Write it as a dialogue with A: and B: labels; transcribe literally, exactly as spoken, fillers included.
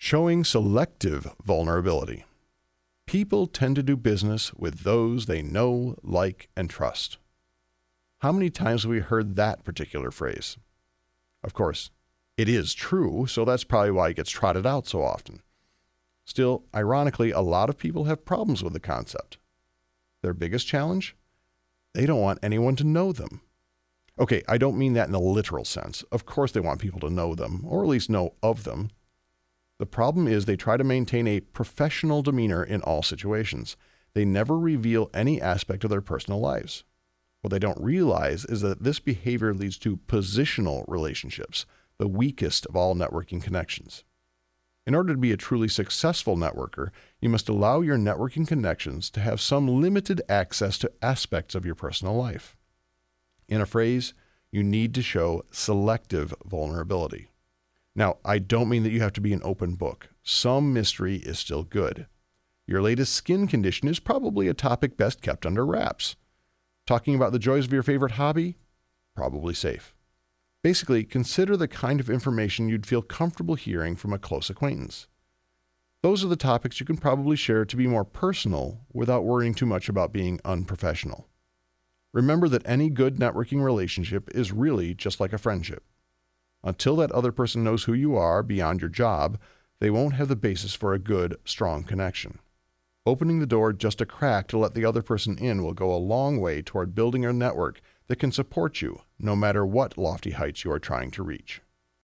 A: Showing selective vulnerability. People tend to do business with those they know, like, and trust. How many times have we heard that particular phrase? Of course, it is true, so that's probably why it gets trotted out so often. Still, ironically, a lot of people have problems with the concept. Their biggest challenge? They don't want anyone to know them. Okay, I don't mean that in a literal sense. Of course they want people to know them, or at least know of them. The problem is they try to maintain a professional demeanor in all situations. They never reveal any aspect of their personal lives. What they don't realize is that this behavior leads to positional relationships, the weakest of all networking connections. In order to be a truly successful networker, you must allow your networking connections to have some limited access to aspects of your personal life. In a phrase, you need to show selective vulnerability. Now, I don't mean that you have to be an open book. Some mystery is still good. Your latest skin condition is probably a topic best kept under wraps. Talking about the joys of your favorite hobby? Probably safe. Basically, consider the kind of information you'd feel comfortable hearing from a close acquaintance. Those are the topics you can probably share to be more personal without worrying too much about being unprofessional. Remember that any good networking relationship is really just like a friendship. Until that other person knows who you are beyond your job, they won't have the basis for a good, strong connection. Opening the door just a crack to let the other person in will go a long way toward building a network that can support you, no matter what lofty heights you are trying to reach.